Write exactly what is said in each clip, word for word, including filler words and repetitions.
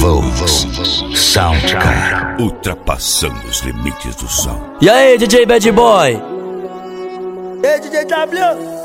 Volks Soundcar, ultrapassando os limites do som. E aí, D J Bad Boy? E aí, D J W?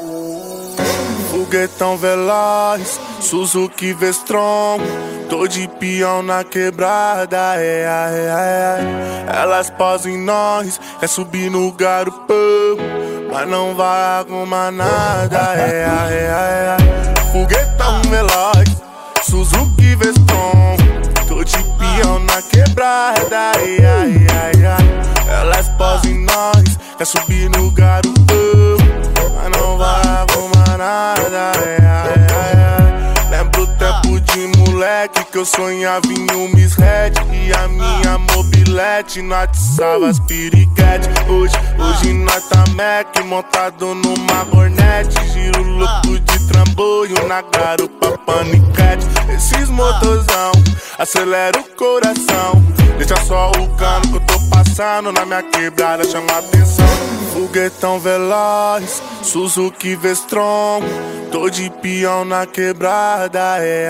Foguetão veloz, Suzuki V-Strom, tô de peão na quebrada, é, é, é. Elas posam em nós, é subir no garupão, mas não vai arrumar nada, é, é, é. Foguetão veloz, Suzuki V-Strom, tô de peão na quebrada, é, é, é. Elas posam em nós, é subir no garupão, mas não vai arrumar nada, é, é, é. Lembro o tempo de moleque que eu sonhava em um Miss Red e a minha mobilete notizava as piriquete. Hoje, hoje nós tá Mac montado numa Hornet, giro louco de trambolho na garupa paniquete. Esses motorzão acelera o coração, deixa só o cano que eu tô passando na minha quebrada, chama atenção. Foguetão veloz, Suzuki V-Strom, tô de peão na quebrada, é,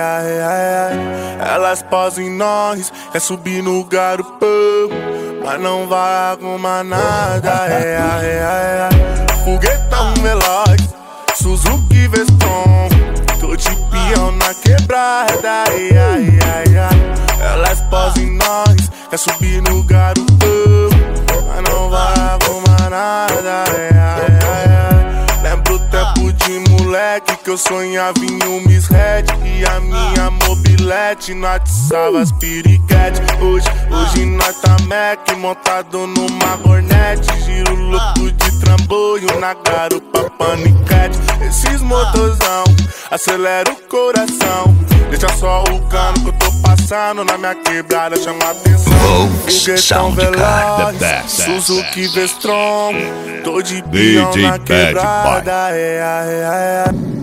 é, é. Elas posam em nós, é subir no garupão, mas não vai arrumar nada, é, é, é. Foguetão veloz, Suzuki V-Strom, tô de peão na quebrada, é, é, é. Elas posam em nós, é subir no garupão, mas não vai arrumar nada, é, é, é. Lembro o tempo de moleque que eu sonhava em um Miss Red e a minha mobilete notizava as piriquete. Hoje, hoje nós tá Mac montado numa Hornet, giro louco de trambolho na garupa paniquete. Esses motorzão acelera o coração, deixa só o cano que eu tô passando na minha quebrada, chama atenção. Volks Soundcar, the best. Suzuki V-Strom, tô de peão na quebrada, é, é, é.